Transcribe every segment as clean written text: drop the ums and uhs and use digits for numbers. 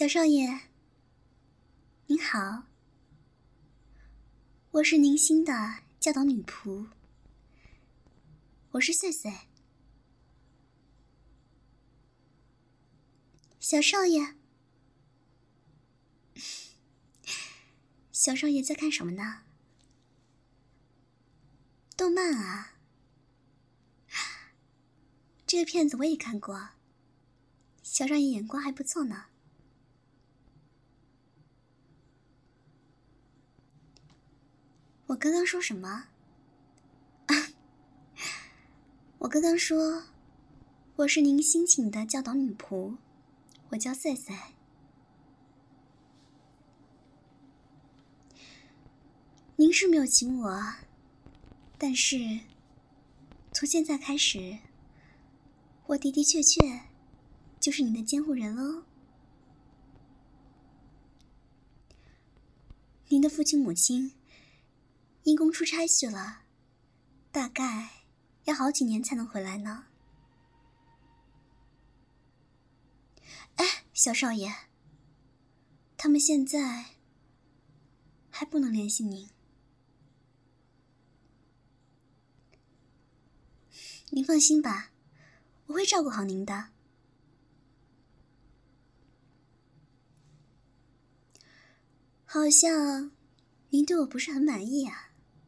小少爷，您好，我是您新的教导女仆，我是穗穗。小少爷，小少爷在看什么呢？动漫啊，这个片子我也看过，小少爷眼光还不错呢。我刚刚说什么？我刚刚说我是您新请的教导女仆，我叫穗穗。您是没有请我，但是从现在开始，我的的确确就是您的监护人喽。您的父亲母亲因公出差去了，大概要好几年才能回来呢。哎，小少爷，他们现在还不能联系您。您放心吧，我会照顾好您的。好像您对我不是很满意啊。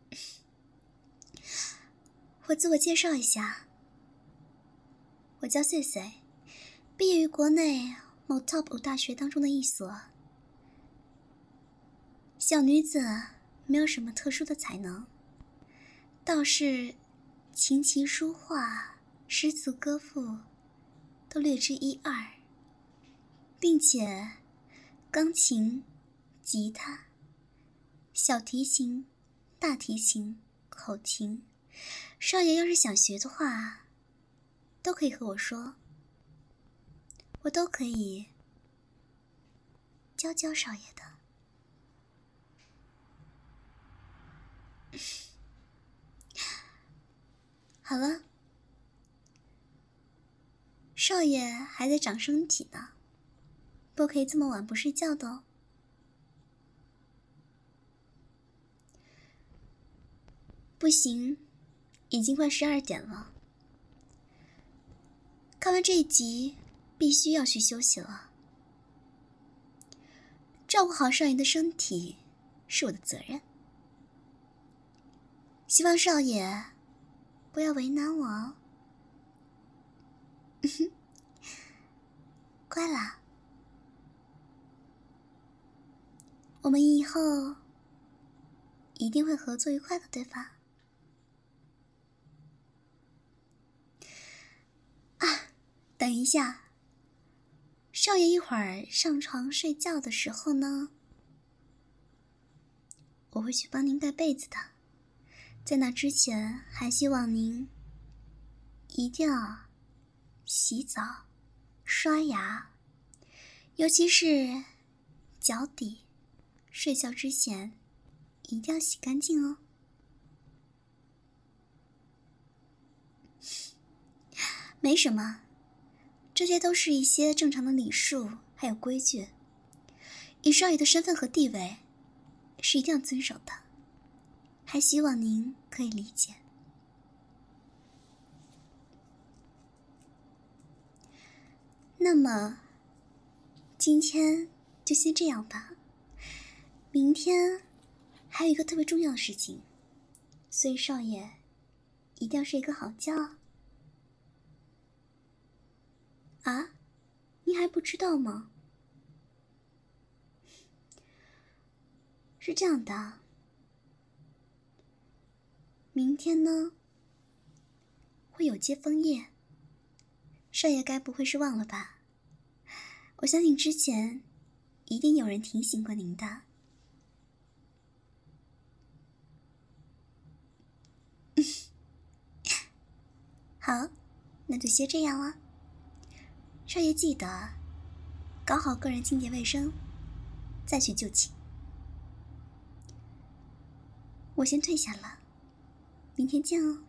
我自我介绍一下，我叫穗穗，毕业于国内某 top 5大学当中的一所。小女子没有什么特殊的才能，倒是琴棋书画、诗词歌赋都略知一二，并且钢琴、吉他、小提琴、大提琴、口琴，少爷要是想学的话，都可以和我说，我都可以教少爷的。好了，少爷还在长身体呢，不可以这么晚不睡觉的哦。不行，已经快12点了。看完这一集，必须要去休息了。照顾好少爷的身体是我的责任，希望少爷不要为难我哦。乖啦，我们以后一定会合作愉快的，对吧？啊，等一下，少爷一会儿上床睡觉的时候呢，我会去帮您盖被子的。在那之前，还希望您一定要洗澡、刷牙，尤其是脚底，睡觉之前一定要洗干净哦。没什么，这些都是一些正常的礼数还有规矩，以少爷的身份和地位是一定要遵守的，还希望您可以理解。那么今天就先这样吧，明天还有一个特别重要的事情，所以少爷一定要睡一个好觉。啊，你还不知道吗？是这样的，明天呢会有接枫叶，少爷该不会是忘了吧？我相信之前一定有人提醒过您的。好，那就先这样了。少爷记得搞好个人清洁卫生，再去就寝。我先退下了，明天见哦。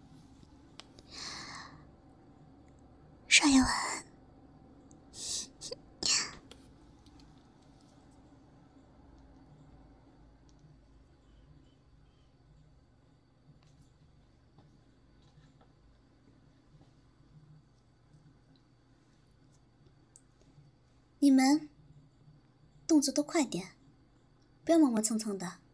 少爷晚安。 你们动作都快点，不要磨磨蹭蹭的。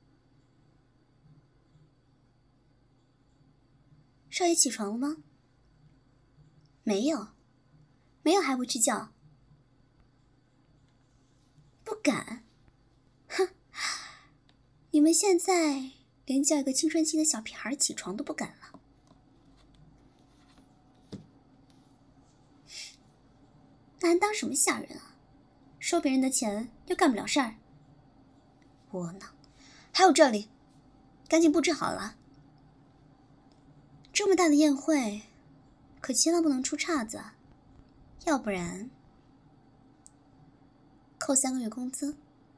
少爷起床了吗？没有，没有还不去叫？不敢？哼，你们现在连叫一个青春期的小屁孩起床都不敢了。那还当什么下人啊？收别人的钱又干不了事儿。窝囊！还有这里，赶紧布置好了。这么大的宴会，可千万不能出岔子，要不然扣3个月工资。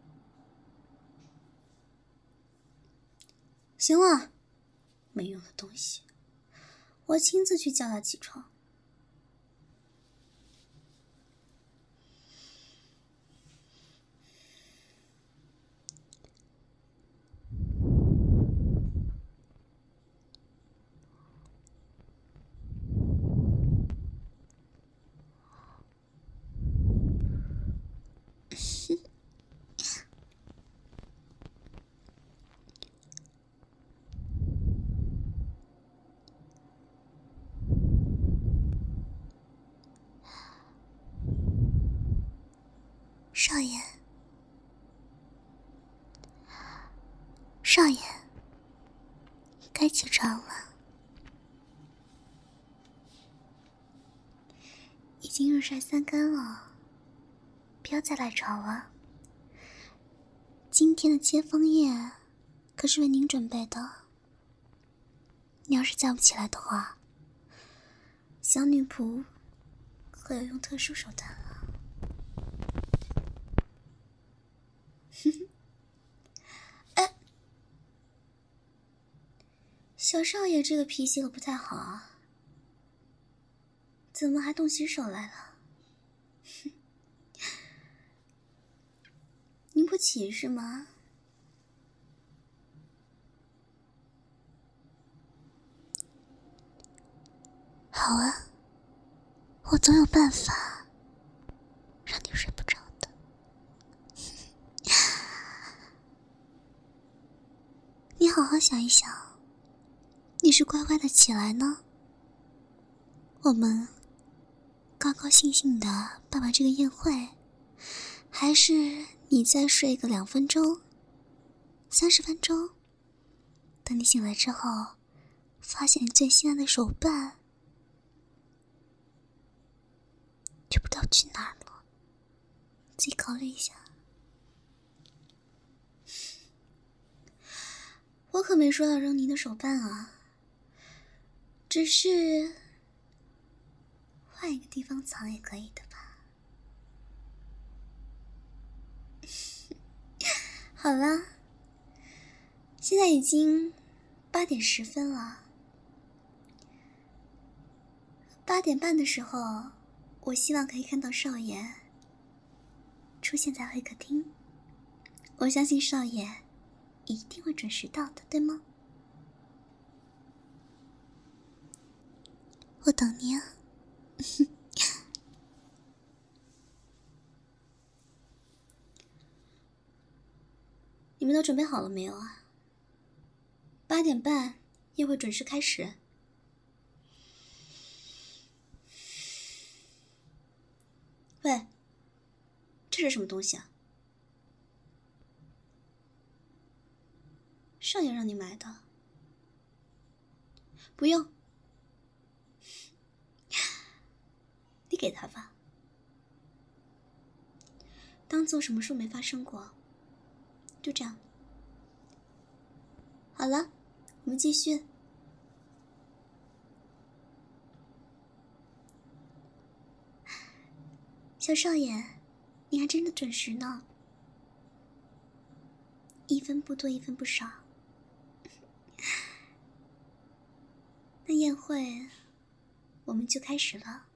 行了，没用的东西，我亲自去叫他起床。少爷，少爷，该起床了。已经日晒3竿了，不要再赖床了。今天的接风宴可是为您准备的，你要是叫不起来的话，小女仆可要用特殊手段了。哎，小少爷这个脾气可不太好啊，怎么还动起手来了？您不起是吗？好啊，我总有办法让你睡不着的。你好好想一想，你是乖乖的起来呢，我们高高兴兴的办完这个宴会，还是你再睡个2分钟、30分钟，等你醒来之后，发现你最心爱的手办就不知道去哪儿了，自己考虑一下。我可没说要扔您的手办啊，只是换一个地方藏也可以的吧。好了，现在已经8点10分了。8点半的时候，我希望可以看到少爷出现在会客厅。我相信少爷一定会准时到的，对吗？我等你啊。你们都准备好了没有啊？8点半宴会准时开始。喂，这是什么东西啊？少爷让你买的。不用，你给他吧，当做什么事没发生过。就这样。好了，我们继续。小少爷，你还真的准时呢，1分不多，1分不少。那宴会我们就开始了。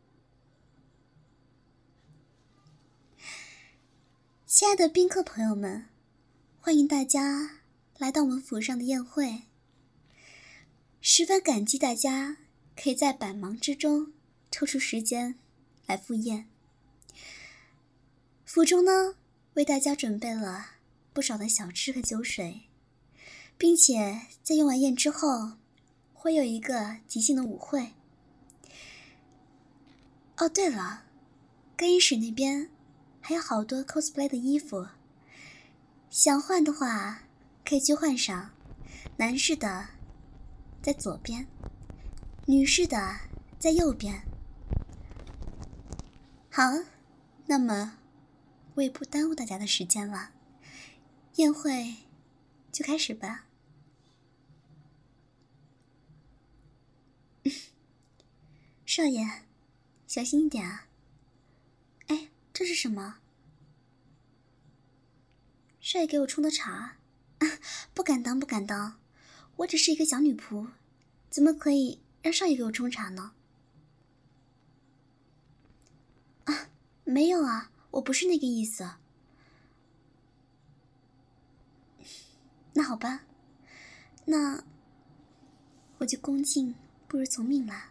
亲爱的宾客朋友们，欢迎大家来到我们府上的宴会。十分感激大家可以在百忙之中抽出时间来赴宴。 府中呢，为大家准备了不少的小吃和酒水，并且在用完宴之后，会有一个即兴的舞会。哦，对了，更衣室那边还有好多 cosplay 的衣服，想换的话可以去换上。男士的在左边，女士的在右边。好，那么我也不耽误大家的时间了，宴会就开始吧。少爷，小心一点啊！哎，这是什么？少爷给我冲的茶？不敢当，不敢当，我只是一个小女仆，怎么可以让少爷给我冲茶呢？啊，没有啊，我不是那个意思。那好吧，那我就恭敬不如从命啦。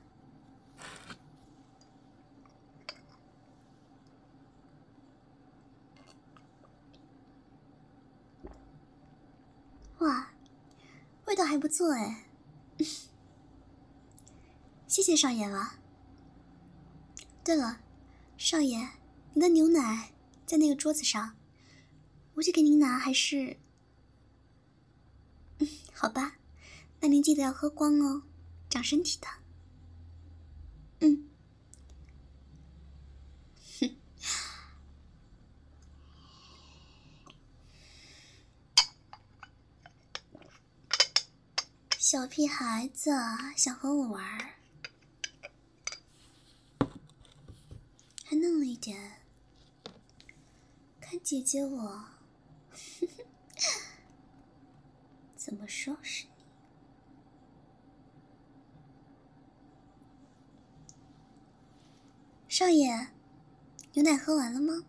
哇，味道还不错哎，谢谢少爷了。对了，少爷，你的牛奶在那个桌子上，我去给您拿还是？好吧，那您记得要喝光哦，长身体的。嗯。小屁孩子想和我玩儿，还嫩了一点。看姐姐我怎么收拾你。少爷，牛奶喝完了吗？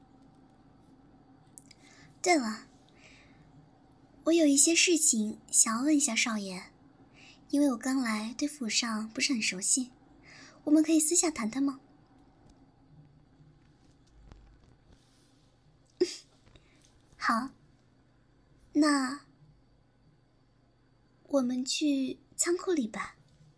对了，我有一些事情想要问一下少爷，因为我刚来，对府上不是很熟悉，我们可以私下谈谈吗？好，那我们去仓库里吧。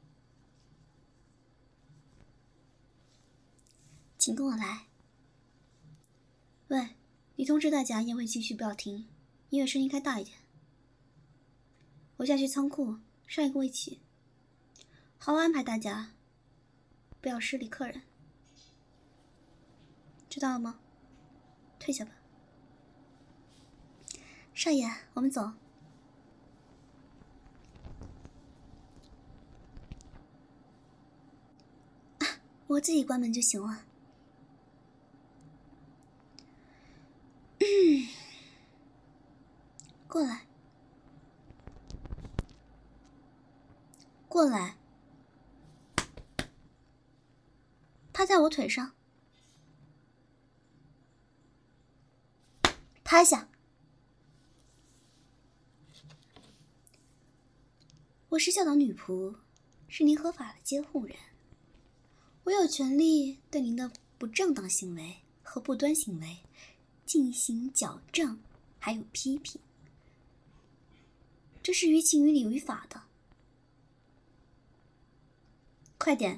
请跟我来。喂，你通知大家宴会继续，不要停，音乐声音开大一点。我下去仓库，少爷跟我一起，好好安排大家，不要失礼客人，知道了吗？退下吧。少爷，我们走。我自己关门就行了。过来，过来，趴在我腿上，趴下。我是教导女仆，是您合法的监护人，我有权利对您的不正当行为和不端行为进行矫正，还有批评，这是于情于理于法的。快点，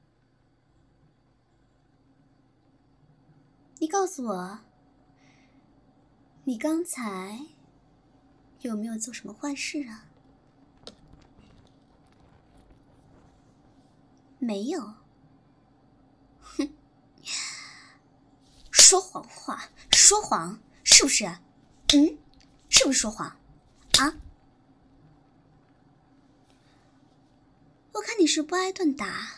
你告诉我，你刚才有没有做什么坏事啊？没有。哼，说谎话，说谎，是不是？是不是说谎？啊？我看你是不挨顿打，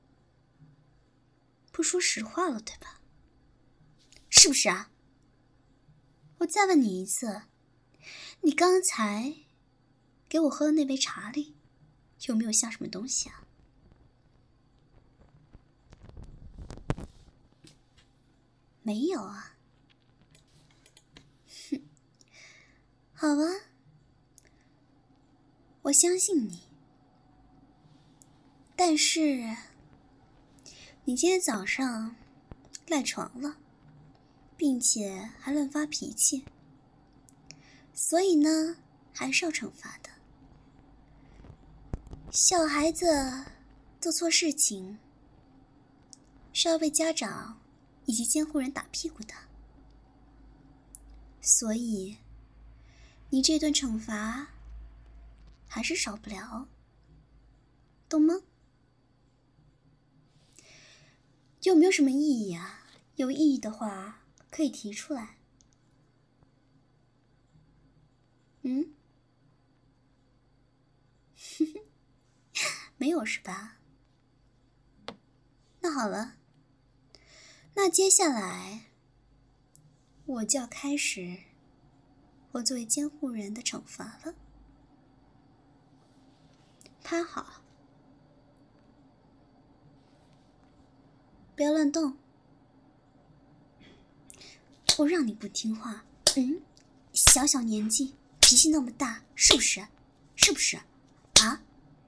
不说实话了，对吧？是不是啊？我再问你一次，你刚才给我喝的那杯茶里有没有下什么东西啊？没有啊。哼，好啊，我相信你。但是你今天早上赖床了， 并且还乱发脾气，所以呢，还是要惩罚的。小孩子做错事情是要被家长以及监护人打屁股的，所以你这顿惩罚还是少不了，懂吗？有没有什么异议啊？有异议的话可以提出来。没有是吧？那好了，那接下来我就要开始我作为监护人的惩罚了。趴好，不要乱动。我让你不听话，小小年纪脾气那么大，是不是？是不是？啊？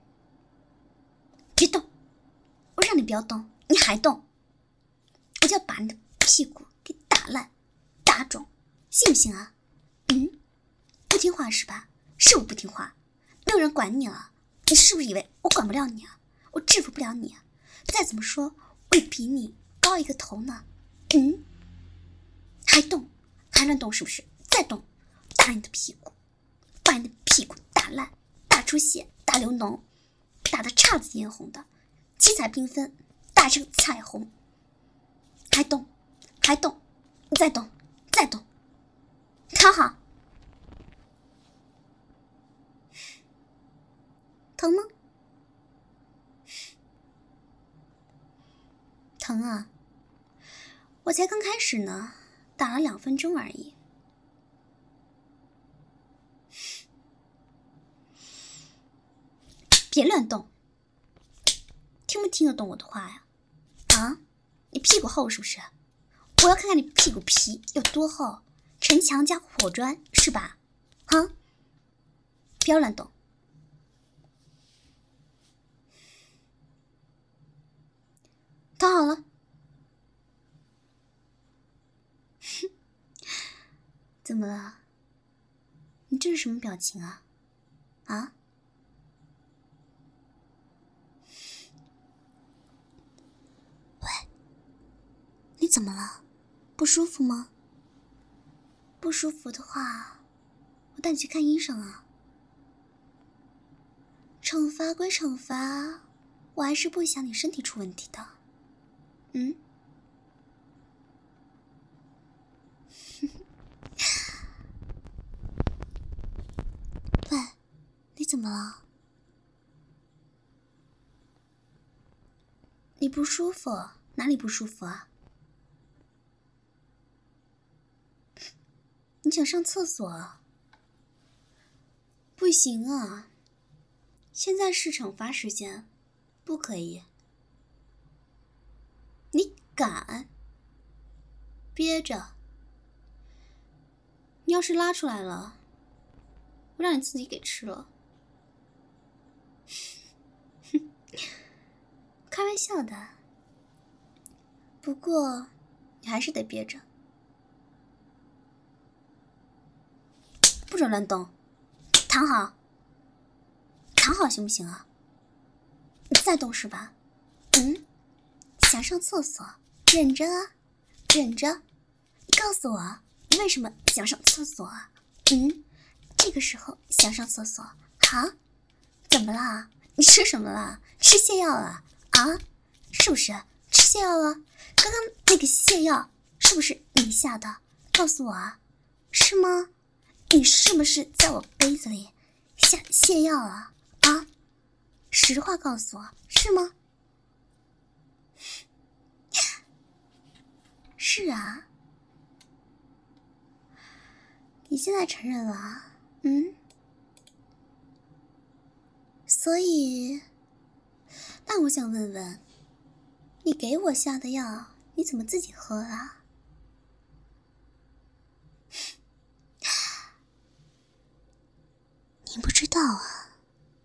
别动！我让你不要动，你还动，我就要把你的屁股给打烂、打肿，信不信啊？不听话是吧？是我不听话，没有人管你了。你是不是以为我管不了你啊？我制服不了你啊？再怎么说，我也比你高一个头呢。还动，还乱动是不是？再动，打你的屁股，把你的屁股打烂、打出血、打流脓，打得姹紫嫣红的，七彩缤纷，打成彩虹。还动，还动，再动，再动，躺好。疼吗？疼啊！我才刚开始呢，打了2分钟而已。别乱动，听不听得懂我的话呀？啊，你屁股厚是不是？我要看看你屁股皮有多厚，城墙加火砖是吧？啊，不要乱动。躺好了。怎么了？你这是什么表情啊？啊？喂，你怎么了？不舒服吗？不舒服的话，我带你去看医生啊。惩罚归惩罚，我还是不想你身体出问题的。喂，你怎么了？你不舒服？哪里不舒服啊？你想上厕所？不行啊，现在是惩罚时间，不可以。你敢？憋着。你要是拉出来了，我让你自己给吃了。开玩笑的，不过你还是得憋着，不准乱动，躺好，躺好行不行啊？你再动是吧？想上厕所，忍着啊，忍着。你告诉我，你为什么想上厕所啊？这个时候想上厕所，啊？怎么啦？你吃什么了？吃泻药了啊？是不是吃泻药了？刚刚那个泻药是不是你下的？告诉我啊，是吗？你是不是在我杯子里下泻药了啊？实话告诉我，是吗？是啊，你现在承认了啊？所以，那我想问问，你给我下的药，你怎么自己喝了？你不知道啊？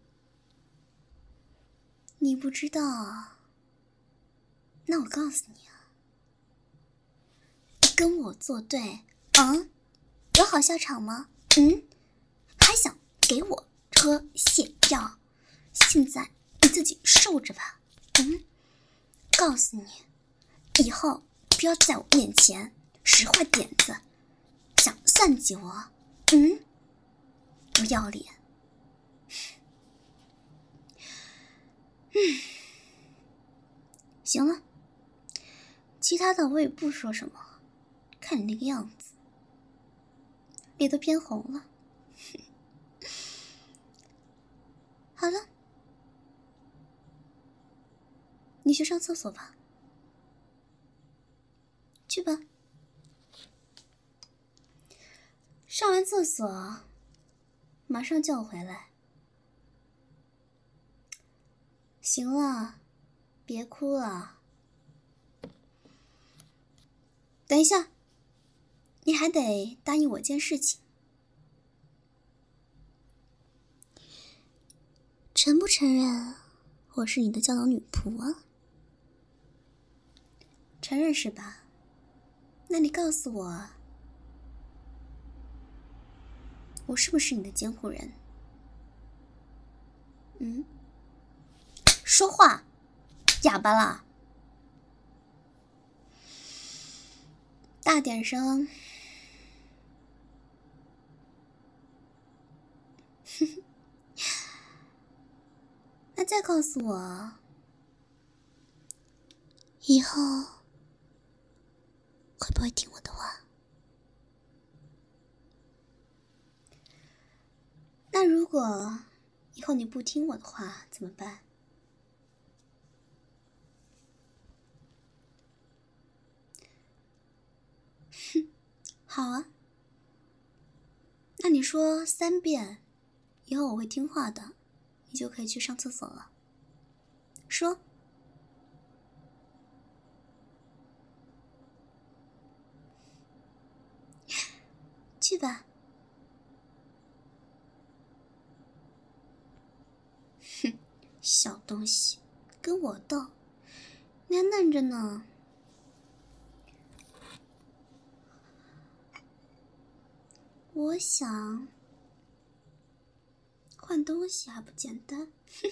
你不知道，那我告诉你啊， 跟我作对，有好下场吗？还想给我喝泻药？现在你自己受着吧。告诉你，以后不要在我面前使坏点子，想算计我，不要脸。行了，其他的我也不说什么，看你那个样子，脸都偏红了。好了，你去上厕所吧，去吧。上完厕所，马上叫我回来。行了，别哭了。等一下，你还得答应我件事情。承不承认我是你的胶囊女仆啊？承认是吧？那你告诉我，我是不是你的监护人？说话，哑巴啦！大点声。那再告诉我，以后会不会听我的话？那如果以后你不听我的话怎么办？好啊，那你说3遍，以后我会听话的，你就可以去上厕所了。说。去吧。小东西，跟我斗，你还嫩着呢。我想换东西还不简单。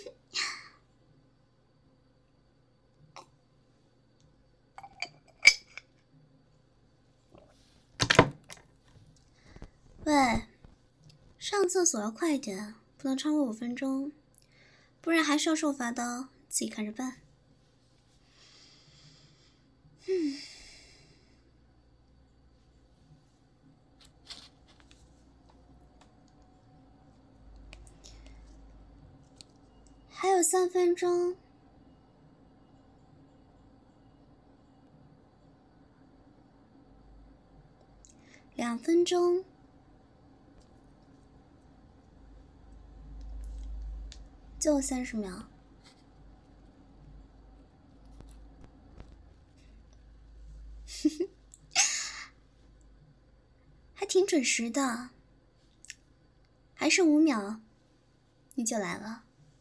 喂，上厕所要快点，不能超过5分钟，不然还是要受罚的，自己看着办。还有3分钟。2分钟。就30秒。还挺准时的。还剩5秒，你就来了。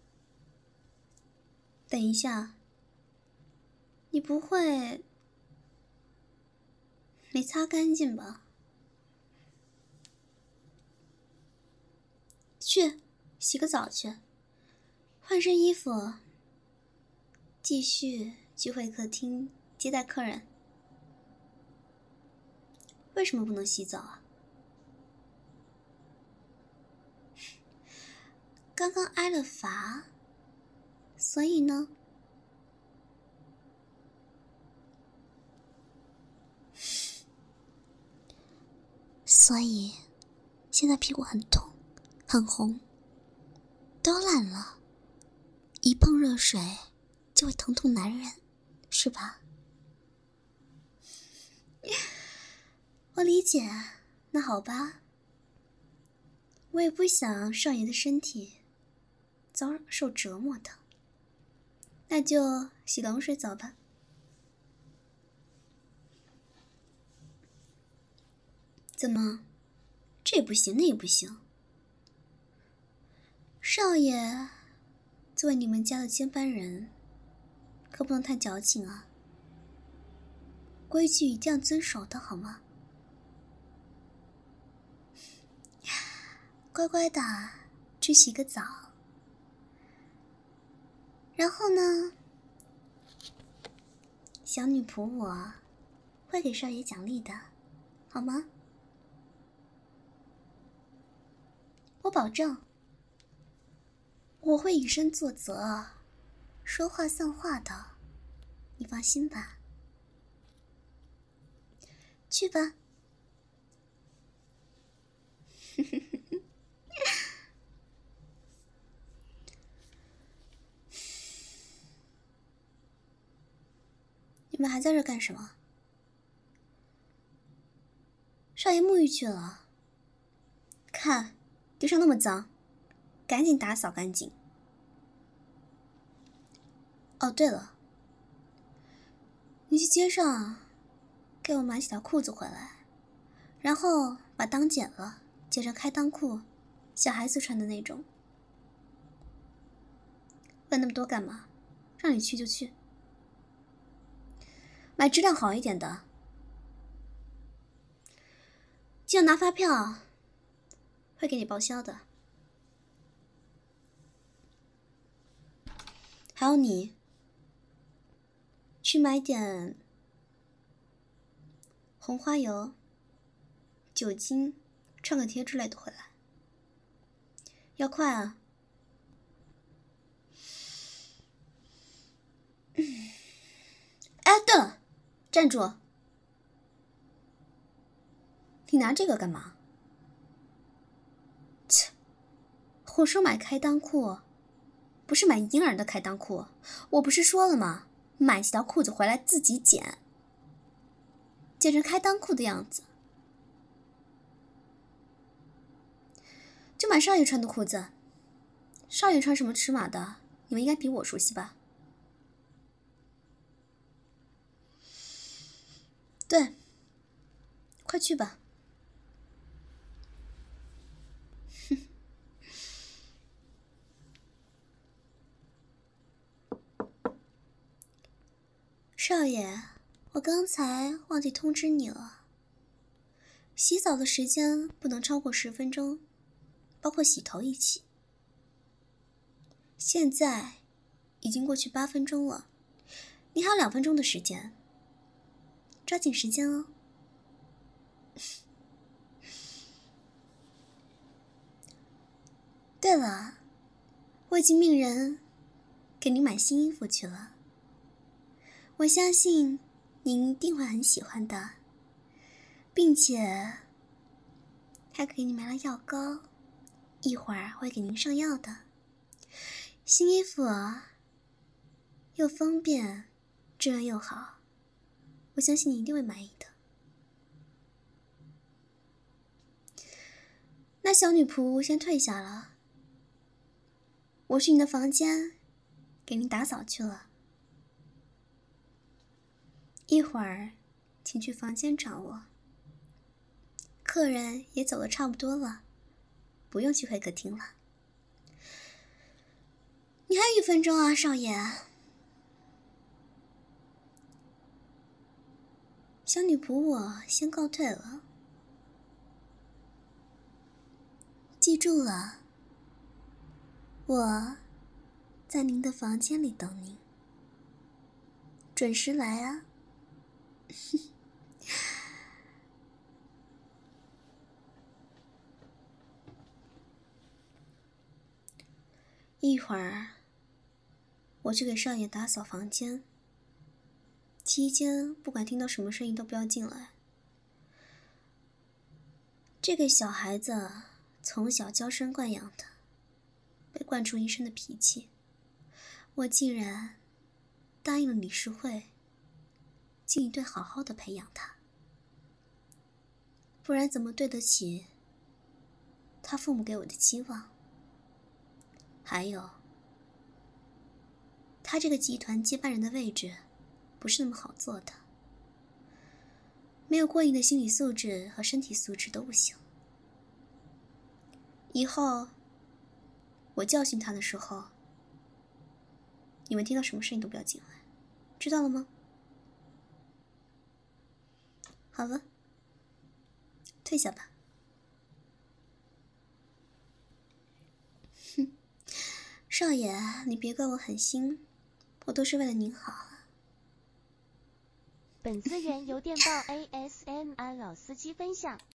等一下，你不会没擦干净吧？去洗个澡去，换身衣服，继续聚会客厅接待客人。为什么不能洗澡啊？刚刚挨了罚，所以呢？所以现在屁股很痛，很红，都烂了，一碰热水就会疼痛难忍，是吧？我理解，那好吧，我也不想少爷的身体遭受折磨的，那就洗冷水澡吧。怎么，这也不行，那也不行？少爷作为你们家的接班人，可不能太矫情啊。 规矩一定要遵守的好吗？乖乖的去洗个澡，然后呢，小女仆我会给少爷奖励的，好吗？我保证，我会以身作则，说话算话的，你放心吧。去吧。你们还在这干什么？少爷沐浴去了，看地上那么脏，赶紧打扫干净。哦，对了，你去街上给我买几条裤子回来，然后把裆剪了，剪成开裆裤，小孩子穿的那种。问那么多干嘛？让你去就去，买质量好一点的。记得拿发票，会给你报销的。还有你，去买点红花油、酒精、创可贴之类的回来，要快啊！哎，对了，站住！你拿这个干嘛？切，我说买开裆裤，不是买婴儿的开裆裤。我不是说了吗？买几条裤子回来自己剪，剪成开裆裤的样子。就买少爷穿的裤子。少爷穿什么尺码的，你们应该比我熟悉吧？对，快去吧。少爷，我刚才忘记通知你了，洗澡的时间不能超过10分钟，包括洗头一起。现在已经过去8分钟了，你还有2分钟的时间，抓紧时间哦。对了，我已经命人给您买新衣服去了，我相信您一定会很喜欢的，并且还给你买了药膏，一会儿会给您上药的。新衣服又方便，质量又好，我相信你一定会满意的。那小女仆先退下了，我去你的房间给您打扫去了，一会儿请去房间找我。客人也走得差不多了，不用去会客厅了。你还有1分钟啊，少爷。小女仆我先告退了，记住了，我在您的房间里等您，准时来啊。一会儿我去给少爷打扫房间，期间不管听到什么声音都不要进来。这个小孩子从小娇生惯养的，被惯出一身的脾气，我竟然答应了理事会，尽一对好好的培养他，不然怎么对得起他父母给我的期望？还有，他这个集团接班人的位置不是那么好做的，没有过硬的心理素质和身体素质都不行。以后我教训他的时候，你们听到什么声音都不要进来，知道了吗？ 好了，退下吧。哼，少爷，你别怪我狠心，我都是为了您好。 本资源由电报 ASMR 老司机分享。